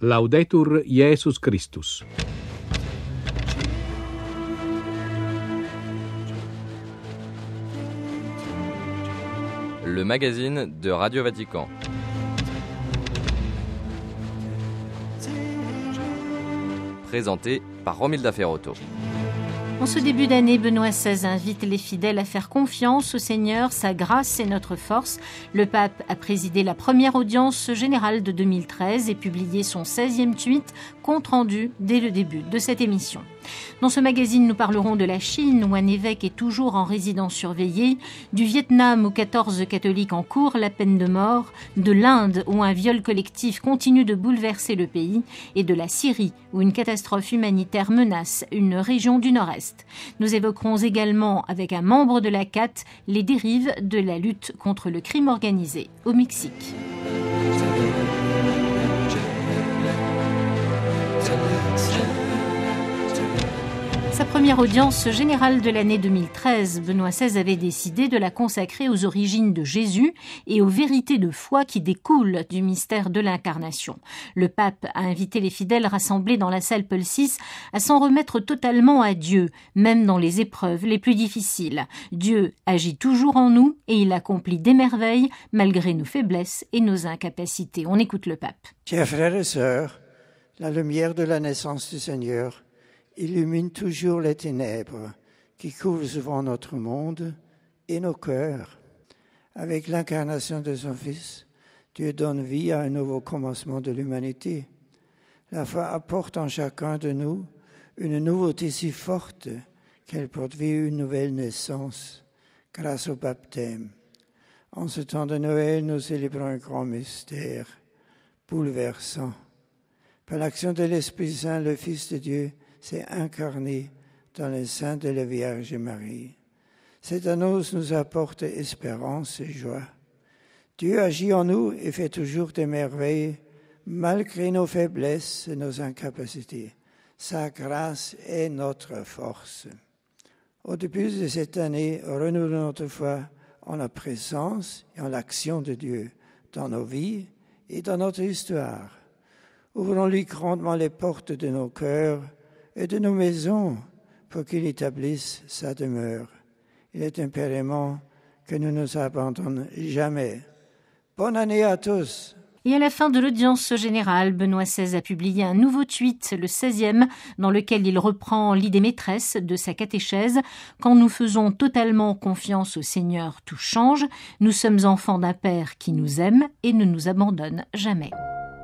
Laudetur Jesus Christus. Le magazine de Radio Vatican. Présenté par Romilda Ferrotto. En ce début d'année, Benoît XVI invite les fidèles à faire confiance au Seigneur, sa grâce est notre force. Le pape a présidé la première audience générale de 2013 et publié son 16e tweet, compte rendu dès le début de cette émission. Dans ce magazine, nous parlerons de la Chine, où un évêque est toujours en résidence surveillée, du Vietnam, où 14 catholiques encourent la peine de mort, de l'Inde, où un viol collectif continue de bouleverser le pays, et de la Syrie, où une catastrophe humanitaire menace une région du Nord-Est. Nous évoquerons également, avec un membre de la CAT, les dérives de la lutte contre le crime organisé au Mexique. Sa première audience générale de l'année 2013, Benoît XVI avait décidé de la consacrer aux origines de Jésus et aux vérités de foi qui découlent du mystère de l'incarnation. Le pape a invité les fidèles rassemblés dans la salle Paul VI à s'en remettre totalement à Dieu, même dans les épreuves les plus difficiles. Dieu agit toujours en nous et il accomplit des merveilles malgré nos faiblesses et nos incapacités. On écoute le pape. Chers frères et sœurs, la lumière de la naissance du Seigneur illumine toujours les ténèbres qui couvrent souvent notre monde et nos cœurs. Avec l'incarnation de son Fils, Dieu donne vie à un nouveau commencement de l'humanité. La foi apporte en chacun de nous une nouveauté si forte qu'elle porte vie à une nouvelle naissance grâce au baptême. En ce temps de Noël, nous célébrons un grand mystère bouleversant. Par l'action de l'Esprit Saint, le Fils de Dieu s'est incarné dans le sein de la Vierge Marie. Cette annonce nous apporte espérance et joie. Dieu agit en nous et fait toujours des merveilles, malgré nos faiblesses et nos incapacités. Sa grâce est notre force. Au début de cette année, renouvelons notre foi en la présence et en l'action de Dieu dans nos vies et dans notre histoire. Ouvrons-lui grandement les portes de nos cœurs et de nos maisons pour qu'il établisse sa demeure. Il est impératif que nous ne nous abandonnions jamais. Bonne année à tous. Et à la fin de l'audience générale, Benoît XVI a publié un nouveau tweet, le 16e, dans lequel il reprend l'idée maîtresse de sa catéchèse. Quand nous faisons totalement confiance au Seigneur, tout change. Nous sommes enfants d'un Père qui nous aime et ne nous abandonne jamais.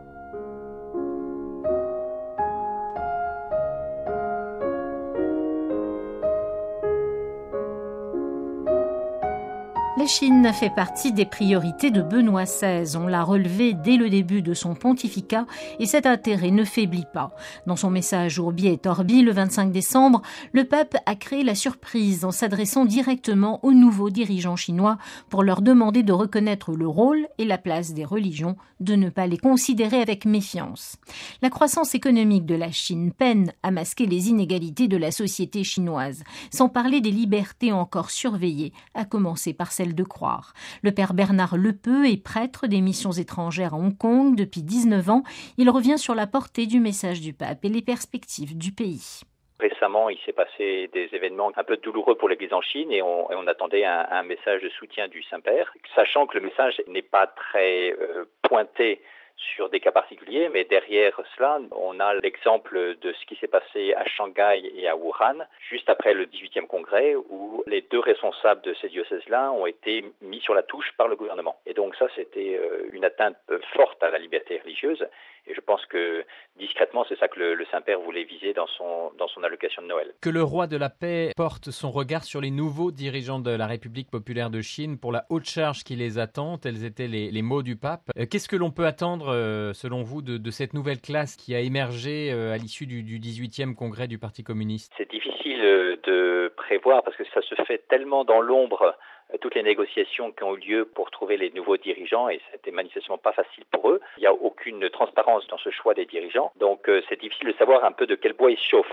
La Chine fait partie des priorités de Benoît XVI. On l'a relevé dès le début de son pontificat et cet intérêt ne faiblit pas. Dans son message Urbi et Orbi le 25 décembre, le pape a créé la surprise en s'adressant directement aux nouveaux dirigeants chinois pour leur demander de reconnaître le rôle et la place des religions, de ne pas les considérer avec méfiance. La croissance économique de la Chine peine à masquer les inégalités de la société chinoise, sans parler des libertés encore surveillées, à commencer par celle de croire. Le père Bernard Lepeu est prêtre des missions étrangères à Hong Kong depuis 19 ans. Il revient sur la portée du message du pape et les perspectives du pays. Récemment, il s'est passé des événements un peu douloureux pour l'Église en Chine et on attendait un message de soutien du Saint-Père, sachant que le message n'est pas très pointé sur des cas particuliers, mais derrière cela, on a l'exemple de ce qui s'est passé à Shanghai et à Wuhan, juste après le 18e congrès, où les deux responsables de ces diocèses-là ont été mis sur la touche par le gouvernement. Et donc ça, c'était une atteinte forte à la liberté religieuse, et je pense que discrètement, c'est ça que le Saint-Père voulait viser dans son allocation de Noël. Que le roi de la paix porte son regard sur les nouveaux dirigeants de la République populaire de Chine pour la haute charge qui les attend, tels étaient les mots du pape. Qu'est-ce que l'on peut attendre selon vous, de cette nouvelle classe qui a émergé à l'issue du 18e congrès du Parti communiste ? C'est difficile de prévoir parce que ça se fait tellement dans l'ombre, toutes les négociations qui ont eu lieu pour trouver les nouveaux dirigeants, et c'était manifestement pas facile pour eux. Il n'y a aucune transparence dans ce choix des dirigeants, donc c'est difficile de savoir un peu de quel bois ils se chauffent.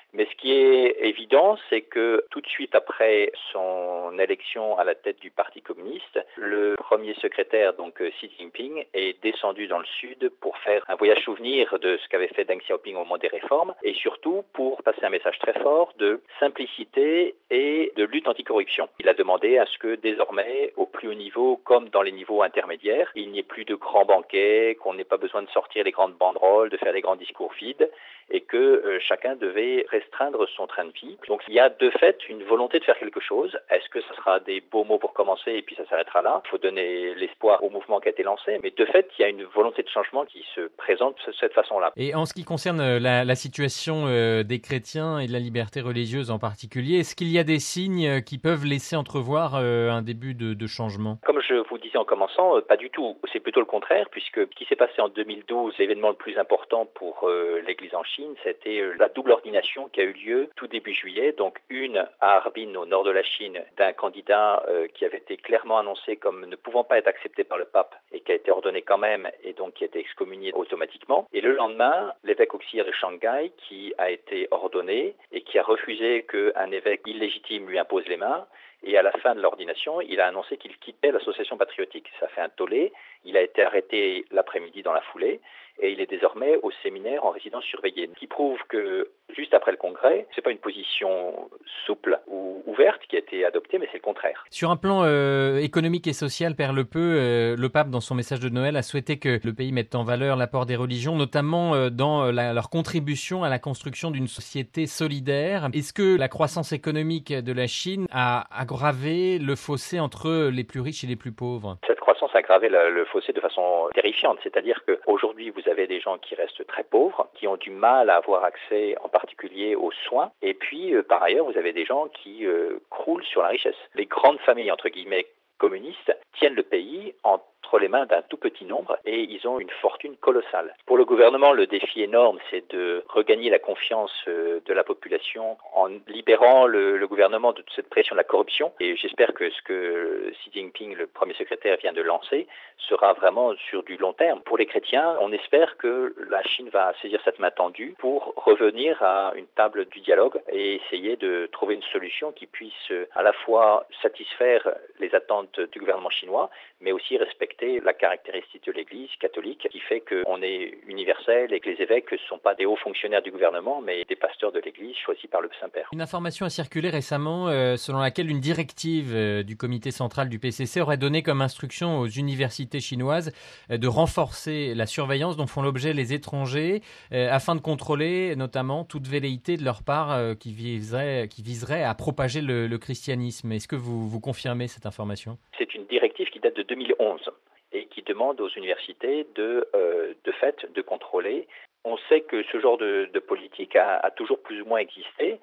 Mais ce qui est évident, c'est que tout de suite après son élection à la tête du Parti communiste, le premier secrétaire, donc Xi Jinping, est descendu dans le sud pour faire un voyage souvenir de ce qu'avait fait Deng Xiaoping au moment des réformes et surtout pour passer un message très fort de simplicité et de lutte anticorruption. Il a demandé à ce que désormais, au plus haut niveau, comme dans les niveaux intermédiaires, il n'y ait plus de grands banquets, qu'on n'ait pas besoin de sortir les grandes banderoles, de faire des grands discours vides et que chacun devait restreindre son train de vie. Donc il y a de fait une volonté de faire quelque chose. Est-ce que ce sera des beaux mots pour commencer et puis ça s'arrêtera là? Il faut donner l'espoir au mouvement qui a été lancé. Mais de fait, il y a une volonté de changement qui se présente de cette façon-là. Et en ce qui concerne la situation des chrétiens et de la liberté religieuse en particulier, est-ce qu'il y a des signes qui peuvent laisser entrevoir un début de changement? Comme je vous disais en commençant, pas du tout. C'est plutôt le contraire, puisque ce qui s'est passé en 2012, l'événement le plus important pour l'Église en Chine, c'était la double ordination qui a eu lieu tout début juillet. Donc une à Harbin, au nord de la Chine, d'un candidat qui avait été clairement annoncé comme ne pouvant pas être accepté par le pape et qui a été ordonné quand même et donc qui a été excommunié automatiquement. Et le lendemain, l'évêque auxiliaire de Shanghai qui a été ordonné et qui a refusé qu'un évêque illégitime lui impose les mains. Et à la fin de l'ordination, il a annoncé qu'il quittait l'association patriotique. Ça fait un tollé. Il a été arrêté l'après-midi dans la foulée et il est désormais au séminaire en résidence surveillée. Ce qui prouve que juste après le congrès, c'est pas une position souple ou ouverte qui a été adoptée, mais c'est le contraire. Sur un plan économique et social, Père Lepeu, le pape, dans son message de Noël, a souhaité que le pays mette en valeur l'apport des religions, notamment dans leur contribution à la construction d'une société solidaire. Est-ce que la croissance économique de la Chine a aggravé le fossé entre les plus riches et les plus pauvres? Cette croissance a aggravé le fossé de façon terrifiante. C'est-à-dire qu'aujourd'hui, vous avez des gens qui restent très pauvres, qui ont du mal à avoir accès en particulier aux soins. Et puis, par ailleurs, vous avez des gens qui croulent sur la richesse. Les grandes familles, entre guillemets, communistes, tiennent le pays entre les mains d'un tout petit nombre et ils ont une fortune colossale. Pour le gouvernement, le défi énorme, c'est de regagner la confiance de la population en libérant le gouvernement de toute cette pression de la corruption. Et j'espère que ce que Xi Jinping, le premier secrétaire, vient de lancer sera vraiment sur du long terme. Pour les chrétiens, on espère que la Chine va saisir cette main tendue pour revenir à une table du dialogue et essayer de trouver une solution qui puisse à la fois satisfaire les attentes du gouvernement chinois, mais aussi respecter la caractéristique de l'Église catholique qui fait qu'on est universel et que les évêques ne sont pas des hauts fonctionnaires du gouvernement, mais des pasteurs de l'Église choisis par le Saint-Père. Une information a circulé récemment selon laquelle une directive du comité central du PCC aurait donné comme instruction aux universités chinoises de renforcer la surveillance dont font l'objet les étrangers afin de contrôler notamment toute velléité de leur part qui viserait à propager le christianisme. Est-ce que vous confirmez cette information? C'est une directive qui date de 2011 et qui demande aux universités de fait de contrôler. On sait que ce genre de politique a toujours plus ou moins existé.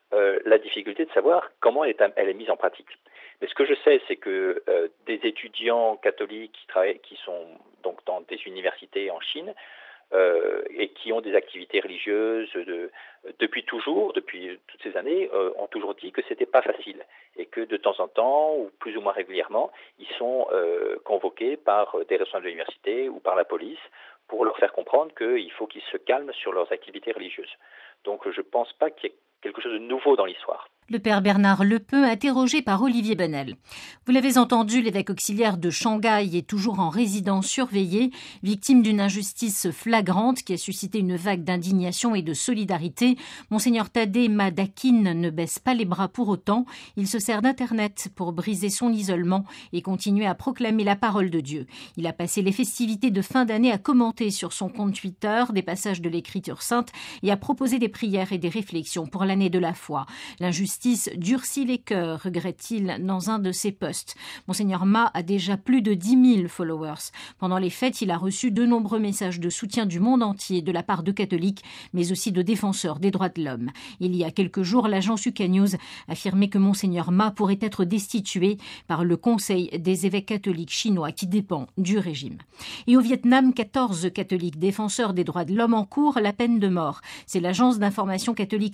La difficulté de savoir comment elle est mise en pratique. Mais ce que je sais, c'est que des étudiants catholiques qui sont donc dans des universités en Chine et qui ont des activités religieuses depuis toujours, depuis toutes ces années, ont toujours dit que c'était pas facile et que de temps en temps, ou plus ou moins régulièrement, ils sont convoqués par des responsables de l'université ou par la police pour leur faire comprendre qu'il faut qu'ils se calment sur leurs activités religieuses. Donc je ne pense pas qu'il y ait quelque chose de nouveau dans l'histoire. Le père Bernard Lepeu, interrogé par Olivier Bonnel. Vous l'avez entendu, l'évêque auxiliaire de Shanghai est toujours en résidence surveillée, victime d'une injustice flagrante qui a suscité une vague d'indignation et de solidarité. Monseigneur Tadé Madakin ne baisse pas les bras pour autant. Il se sert d'Internet pour briser son isolement et continuer à proclamer la parole de Dieu. Il a passé les festivités de fin d'année à commenter sur son compte Twitter des passages de l'Écriture sainte et à proposer des prières et des réflexions pour l'année de la foi. L'injustice durcit les cœurs, regrette-t-il dans un de ses posts. Monseigneur Ma a déjà plus de 10 000 followers. Pendant les fêtes, il a reçu de nombreux messages de soutien du monde entier de la part de catholiques, mais aussi de défenseurs des droits de l'homme. Il y a quelques jours, l'agence UK News affirmait que Monseigneur Ma pourrait être destitué par le Conseil des évêques catholiques chinois qui dépend du régime. Et au Vietnam, 14 catholiques défenseurs des droits de l'homme encourent la peine de mort. C'est l'agence d'information catholique Asia News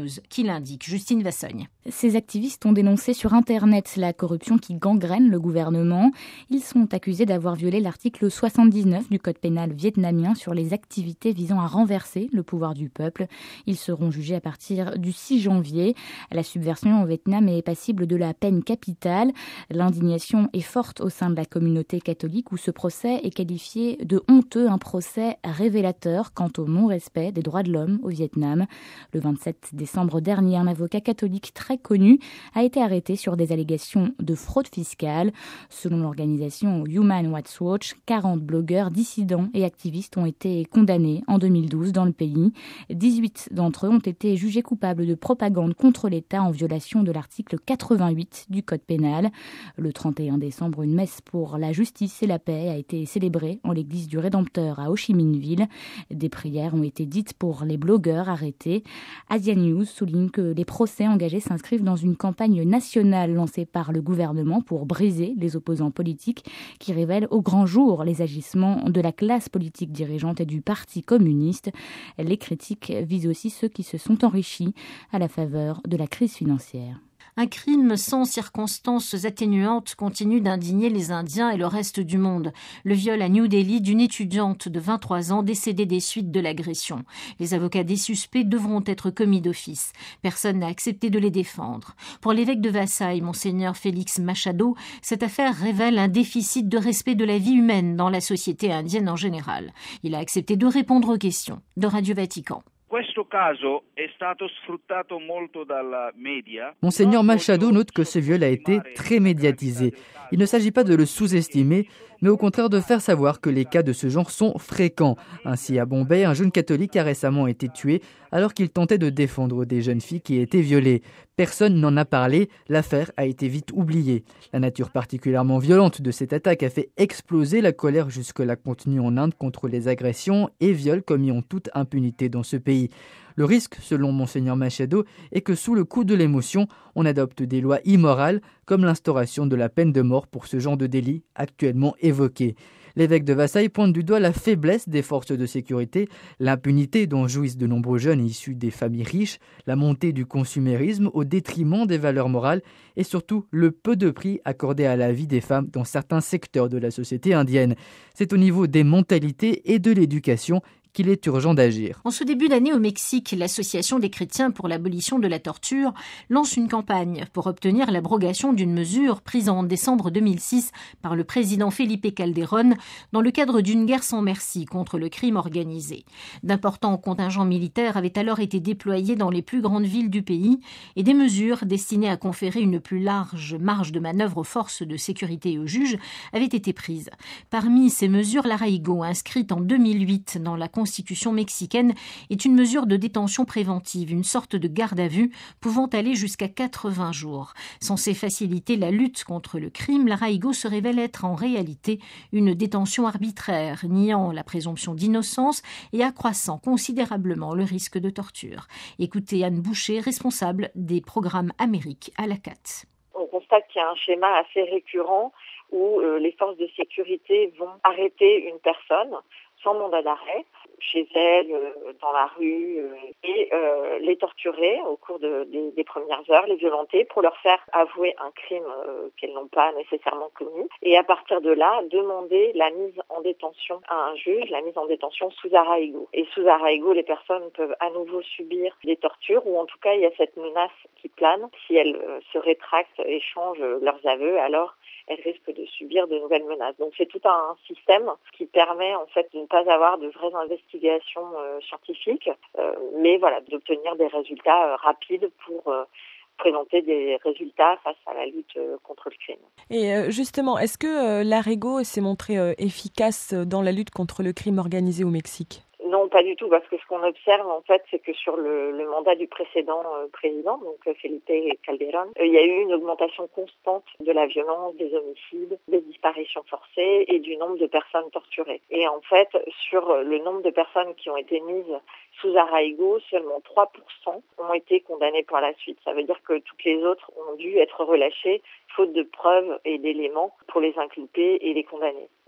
nombreuses qui l'indiquent. Justine Vassogne. Ces activistes ont dénoncé sur Internet la corruption qui gangrène le gouvernement. Ils sont accusés d'avoir violé l'article 79 du code pénal vietnamien sur les activités visant à renverser le pouvoir du peuple. Ils seront jugés à partir du 6 janvier. La subversion au Vietnam est passible de la peine capitale. L'indignation est forte au sein de la communauté catholique où ce procès est qualifié de honteux, un procès révélateur quant au non-respect des droits de l'homme au Vietnam. Le 27 décembre dernier, un avocat catholique très connu a été arrêté sur des allégations de fraude fiscale. Selon l'organisation Human Rights Watch, 40 blogueurs, dissidents et activistes ont été condamnés en 2012 dans le pays. 18 d'entre eux ont été jugés coupables de propagande contre l'État en violation de l'article 88 du code pénal. Le 31 décembre, une messe pour la justice et la paix a été célébrée en l'église du Rédempteur à Ho Chi Minh Ville. Des prières ont été dites pour les blogueurs arrêtés. Asia News souligne que les procès engagés s'inscrivent dans une campagne nationale lancée par le gouvernement pour briser les opposants politiques qui révèlent au grand jour les agissements de la classe politique dirigeante et du Parti communiste. Les critiques visent aussi ceux qui se sont enrichis à la faveur de la crise financière. Un crime sans circonstances atténuantes continue d'indigner les Indiens et le reste du monde. Le viol à New Delhi d'une étudiante de 23 ans décédée des suites de l'agression. Les avocats des suspects devront être commis d'office. Personne n'a accepté de les défendre. Pour l'évêque de Vasai, Monseigneur Félix Machado, cette affaire révèle un déficit de respect de la vie humaine dans la société indienne en général. Il a accepté de répondre aux questions de Radio Vatican. Monseigneur Machado note que ce viol a été très médiatisé. Il ne s'agit pas de le sous-estimer, mais au contraire de faire savoir que les cas de ce genre sont fréquents. Ainsi, à Bombay, un jeune catholique a récemment été tué alors qu'il tentait de défendre des jeunes filles qui étaient violées. Personne n'en a parlé, l'affaire a été vite oubliée. La nature particulièrement violente de cette attaque a fait exploser la colère jusque-là contenue en Inde contre les agressions et viols commis en toute impunité dans ce pays. Le risque, selon Monseigneur Machado, est que sous le coup de l'émotion, on adopte des lois immorales comme l'instauration de la peine de mort pour ce genre de délit actuellement évoqué. L'évêque de Vasai pointe du doigt la faiblesse des forces de sécurité, l'impunité dont jouissent de nombreux jeunes issus des familles riches, la montée du consumérisme au détriment des valeurs morales et surtout le peu de prix accordé à la vie des femmes dans certains secteurs de la société indienne. C'est au niveau des mentalités et de l'éducation qu'il est urgent d'agir. En ce début d'année au Mexique, l'Association des chrétiens pour l'abolition de la torture lance une campagne pour obtenir l'abrogation d'une mesure prise en décembre 2006 par le président Felipe Calderón dans le cadre d'une guerre sans merci contre le crime organisé. D'importants contingents militaires avaient alors été déployés dans les plus grandes villes du pays et des mesures destinées à conférer une plus large marge de manœuvre aux forces de sécurité et aux juges avaient été prises. Parmi ces mesures, l'arraigo, inscrite en 2008 dans la Constitution mexicaine, est une mesure de détention préventive, une sorte de garde à vue pouvant aller jusqu'à 80 jours. Censée faciliter la lutte contre le crime, l'arraigo se révèle être en réalité une détention arbitraire, niant la présomption d'innocence et accroissant considérablement le risque de torture. Écoutez Anne Boucher, responsable des programmes Amérique à la CAT. On constate qu'il y a un schéma assez récurrent où les forces de sécurité vont arrêter une personne sans mandat d'arrêt, chez elle, dans la rue, et les torturer au cours des premières heures, les violenter pour leur faire avouer un crime qu'elles n'ont pas nécessairement commis. Et à partir de là, demander la mise en détention à un juge, la mise en détention sous arraigo. Et sous arraigo, les personnes peuvent à nouveau subir des tortures, ou en tout cas, il y a cette menace qui plane. Si elles se rétractent et changent leurs aveux, alors elles risquent de subir de nouvelles menaces. Donc c'est tout un système qui permet en fait de ne pas avoir de vraies investigations scientifiques, mais voilà, d'obtenir des résultats rapides pour présenter des résultats face à la lutte contre le crime. Et justement, est-ce que l'arraigo s'est montré efficace dans la lutte contre le crime organisé au Mexique ? Non, pas du tout, parce que ce qu'on observe, en fait, c'est que sur le mandat du précédent président, donc Felipe Calderón, il y a eu une augmentation constante de la violence, des homicides, des disparitions forcées et du nombre de personnes torturées. Et en fait, sur le nombre de personnes qui ont été mises sous arraigo, seulement 3% ont été condamnées par la suite. Ça veut dire que toutes les autres ont dû être relâchées faute de preuves et d'éléments pour les inculper et les condamner.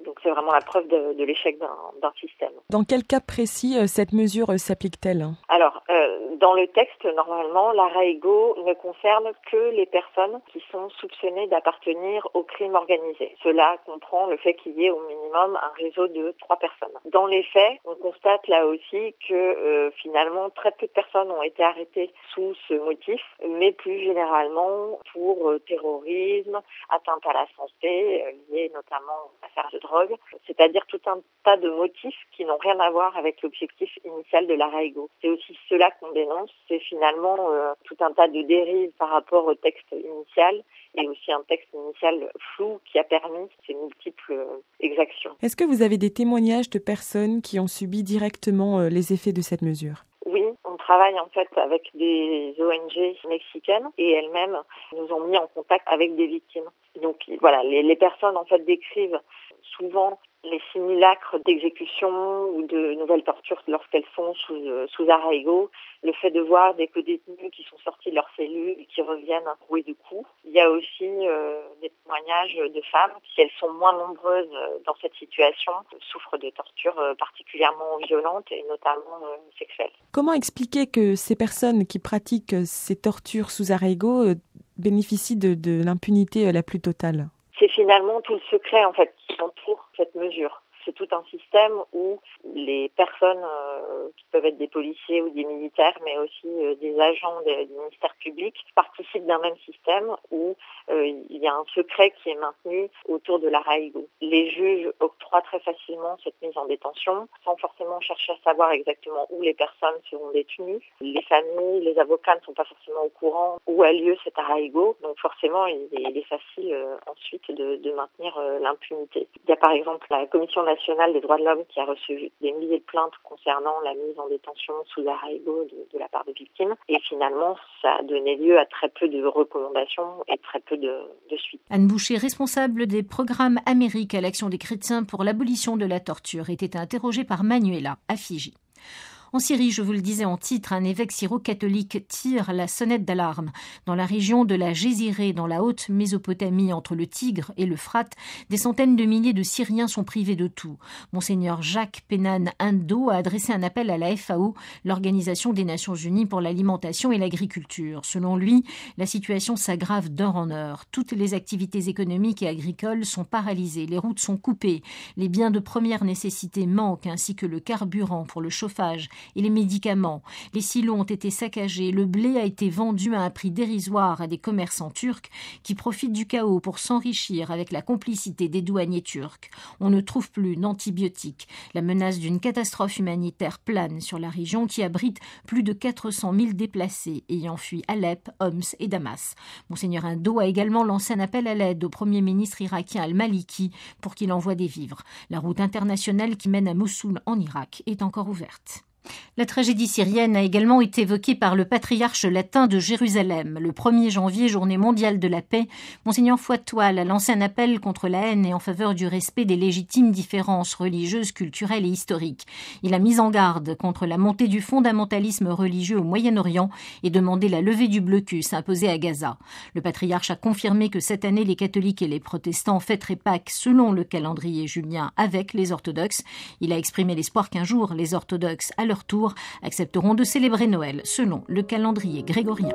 Donc c'est vraiment la preuve de l'échec d'un système. Dans quel cas précis cette mesure s'applique-t-elle ? Alors, dans le texte, normalement, l'arraigo ne concerne que les personnes qui sont soupçonnées d'appartenir au crime organisé. Cela comprend le fait qu'il y ait au minimum un réseau de 3 personnes. Dans les faits, on constate là aussi que finalement, très peu de personnes ont été arrêtées sous ce motif, mais plus généralement pour terrorisme, atteinte à la santé, liée notamment aux affaires de drogue, c'est-à-dire tout un tas de motifs qui n'ont rien à voir avec l'objectif initial de l'arraigo. C'est aussi cela qu'on dénonce, c'est finalement tout un tas de dérives par rapport au texte initial et aussi un texte initial flou qui a permis ces multiples exactions. Est-ce que vous avez des témoignages de personnes qui ont subi directement les effets de cette mesure ? Oui, on travaille en fait avec des ONG mexicaines et elles-mêmes nous ont mis en contact avec des victimes. Donc voilà, les personnes en fait décrivent souvent les simulacres d'exécution ou de nouvelles tortures lorsqu'elles sont sous arraigo, le fait de voir des co-détenus qui sont sortis de leur cellule et qui reviennent roués de coups. Il y a aussi des témoignages de femmes qui, elles sont moins nombreuses dans cette situation, souffrent de tortures particulièrement violentes et notamment sexuelles. Comment expliquer que ces personnes qui pratiquent ces tortures sous arraigo bénéficient de l'impunité la plus totale ? C'est finalement tout le secret en fait qui entoure cette mesure. C'est tout un système où les personnes qui peuvent être des policiers ou des militaires, mais aussi des agents du ministère public, participent d'un même système où il y a un secret qui est maintenu autour de l'arraigo. Les juges octroient très facilement cette mise en détention, sans forcément chercher à savoir exactement où les personnes seront détenues. Les familles, les avocats ne sont pas forcément au courant où a lieu cet arraigo, donc forcément il est facile ensuite de maintenir l'impunité. Il y a par exemple la Commission nationale des droits de l'homme qui a reçu des milliers de plaintes concernant la mise en détention sous arraigo de la part de victimes. Et finalement, ça a donné lieu à très peu de recommandations et très peu de suites. Anne Boucher, responsable des programmes Amérique à l'Action des chrétiens pour l'abolition de la torture, était interrogée par Manuela à Fiji. En Syrie, je vous le disais en titre, un évêque syro-catholique tire la sonnette d'alarme. Dans la région de la Jésirée, dans la haute Mésopotamie, entre le Tigre et l'Euphrate, des centaines de milliers de Syriens sont privés de tout. Monseigneur Jacques Pénan Indo a adressé un appel à la FAO, l'Organisation des Nations Unies pour l'alimentation et l'agriculture. Selon lui, la situation s'aggrave d'heure en heure. Toutes les activités économiques et agricoles sont paralysées, les routes sont coupées, les biens de première nécessité manquent, ainsi que le carburant pour le chauffage et les médicaments. Les silos ont été saccagés, le blé a été vendu à un prix dérisoire à des commerçants turcs qui profitent du chaos pour s'enrichir avec la complicité des douaniers turcs. On ne trouve plus d'antibiotiques. La menace d'une catastrophe humanitaire plane sur la région qui abrite plus de 400 000 déplacés ayant fui Alep, Homs et Damas. Monseigneur Indo a également lancé un appel à l'aide au Premier ministre irakien Al-Maliki pour qu'il envoie des vivres. La route internationale qui mène à Mossoul en Irak est encore ouverte. La tragédie syrienne a également été évoquée par le patriarche latin de Jérusalem. Le 1er janvier, journée mondiale de la paix, Monseigneur Foitoile a lancé un appel contre la haine et en faveur du respect des légitimes différences religieuses, culturelles et historiques. Il a mis en garde contre la montée du fondamentalisme religieux au Moyen-Orient et demandé la levée du blocus imposé à Gaza. Le patriarche a confirmé que cette année, les catholiques et les protestants fêteraient Pâques selon le calendrier julien avec les orthodoxes. Il a exprimé l'espoir qu'un jour, les orthodoxes, à leur tour, accepteront de célébrer Noël selon le calendrier grégorien.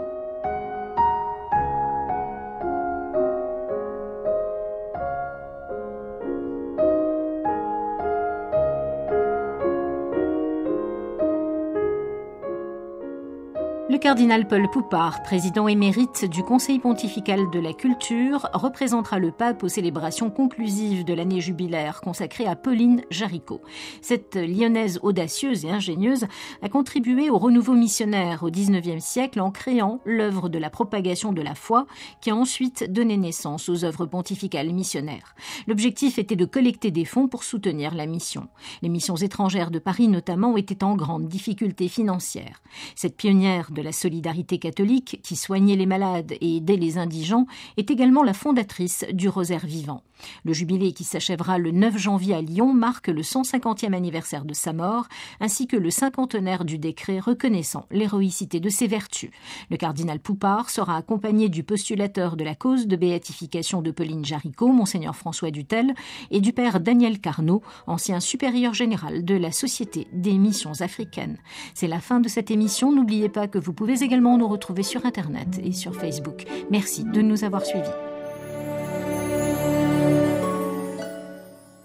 Le cardinal Paul Poupart, président émérite du Conseil pontifical de la culture, représentera le pape aux célébrations conclusives de l'année jubilaire consacrée à Pauline Jaricot. Cette lyonnaise audacieuse et ingénieuse a contribué au renouveau missionnaire au XIXe siècle en créant l'œuvre de la propagation de la foi qui a ensuite donné naissance aux œuvres pontificales missionnaires. L'objectif était de collecter des fonds pour soutenir la mission. Les missions étrangères de Paris notamment étaient en grande difficulté financière. Cette pionnière de la solidarité catholique qui soignait les malades et aidait les indigents, est également la fondatrice du Rosaire vivant. Le jubilé qui s'achèvera le 9 janvier à Lyon marque le 150e anniversaire de sa mort, ainsi que le cinquantenaire du décret reconnaissant l'héroïcité de ses vertus. Le cardinal Poupart sera accompagné du postulateur de la cause de béatification de Pauline Jaricot, Monseigneur François Dutel, et du père Daniel Carnot, ancien supérieur général de la Société des missions africaines. C'est la fin de cette émission. N'oubliez pas que vous pouvez également nous retrouver sur Internet et sur Facebook. Merci de nous avoir suivis.